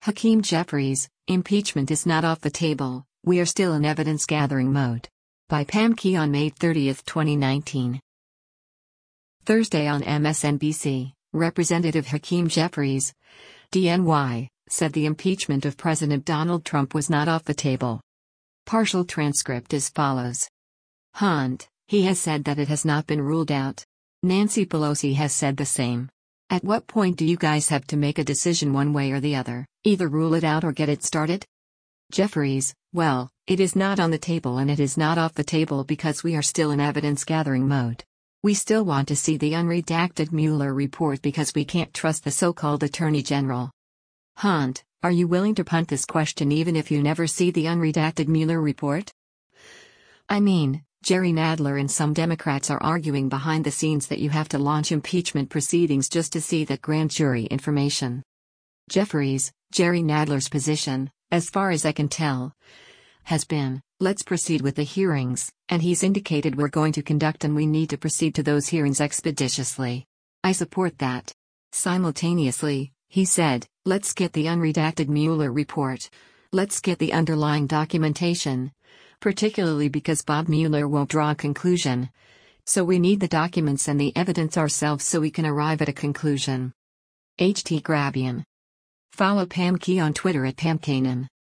Hakeem Jeffries, impeachment is not off the table, we are still in evidence-gathering mode. By Pam Key on May 30, 2019. Thursday on MSNBC, Representative Hakeem Jeffries, DNY, said the impeachment of President Donald Trump was not off the table. Partial transcript as follows. Hunt, he has said that it has not been ruled out. Nancy Pelosi has said the same. At what point do you guys have to make a decision one way or the other, either rule it out or get it started? Jeffries, well, it is not on the table and it is not off the table because we are still in evidence-gathering mode. We still want to see the unredacted Mueller report because we can't trust the so-called Attorney General. Hunt, are you willing to punt this question even if you never see the unredacted Mueller report? I mean, Jerry Nadler and some Democrats are arguing behind the scenes that you have to launch impeachment proceedings just to see that grand jury information. Jeffries, Jerry Nadler's position, as far as I can tell, has been, let's proceed with the hearings, and he's indicated we're going to conduct and we need to proceed to those hearings expeditiously. I support that. Simultaneously, he said, let's get the unredacted Mueller report. Let's get the underlying documentation. Particularly because Bob Mueller won't draw a conclusion. So we need the documents and the evidence ourselves so we can arrive at a conclusion. H.T. Grabian. Follow Pam Key on Twitter at PamKanan.